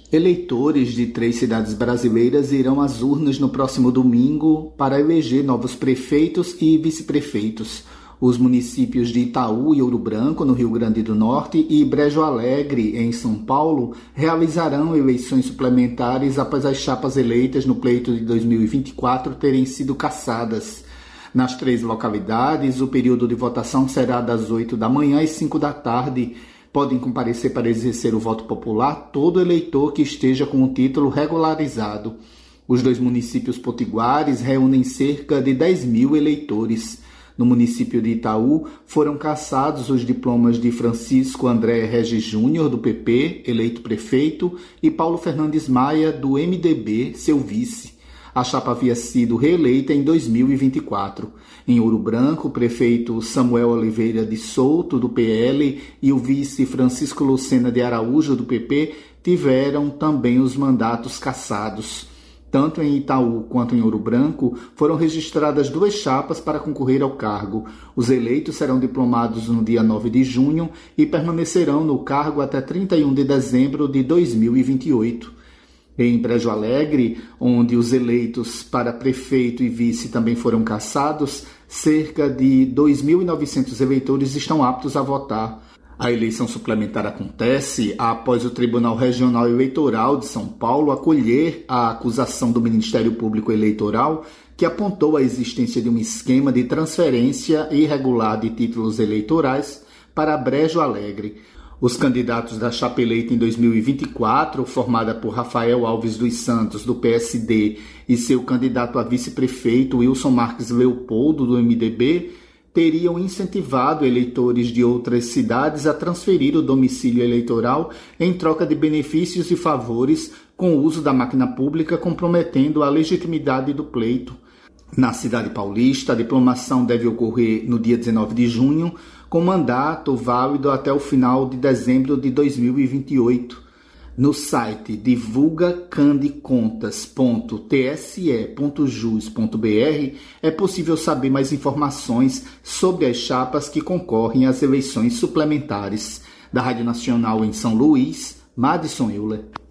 Eleitores de 3 cidades brasileiras irão às urnas no próximo domingo para eleger novos prefeitos e vice-prefeitos. Os municípios de Itaú e Ouro Branco, no Rio Grande do Norte, e Brejo Alegre, em São Paulo, realizarão eleições suplementares após as chapas eleitas no pleito de 2024 terem sido cassadas. Nas 3 localidades, o período de votação será das 8 da manhã às 5 da tarde. Podem comparecer para exercer o voto popular todo eleitor que esteja com o título regularizado. Os 2 municípios potiguares reúnem cerca de 10 mil eleitores. No município de Itaú, foram cassados os diplomas de Francisco André Regis Júnior, do PP, eleito prefeito, e Paulo Fernandes Maia, do MDB, seu vice. A chapa havia sido reeleita em 2024. Em Ouro Branco, o prefeito Samuel Oliveira de Souto, do PL, e o vice Francisco Lucena de Araújo, do PP, tiveram também os mandatos cassados. Tanto em Itaú quanto em Ouro Branco, foram registradas 2 chapas para concorrer ao cargo. Os eleitos serão diplomados no dia 9 de junho e permanecerão no cargo até 31 de dezembro de 2028. Em Brejo Alegre, onde os eleitos para prefeito e vice também foram cassados, cerca de 2.900 eleitores estão aptos a votar. A eleição suplementar acontece após o Tribunal Regional Eleitoral de São Paulo acolher a acusação do Ministério Público Eleitoral, que apontou a existência de um esquema de transferência irregular de títulos eleitorais para Brejo Alegre. Os candidatos da chapa eleita em 2024, formada por Rafael Alves dos Santos, do PSD, e seu candidato a vice-prefeito, Wilson Marques Leopoldo, do MDB, teriam incentivado eleitores de outras cidades a transferir o domicílio eleitoral em troca de benefícios e favores com o uso da máquina pública, comprometendo a legitimidade do pleito. Na cidade paulista, a diplomação deve ocorrer no dia 19 de junho, com mandato válido até o final de dezembro de 2028. No site divulgacandecontas.tse.jus.br é possível saber mais informações sobre as chapas que concorrem às eleições suplementares. Da Rádio Nacional em São Luís, Madison Euler.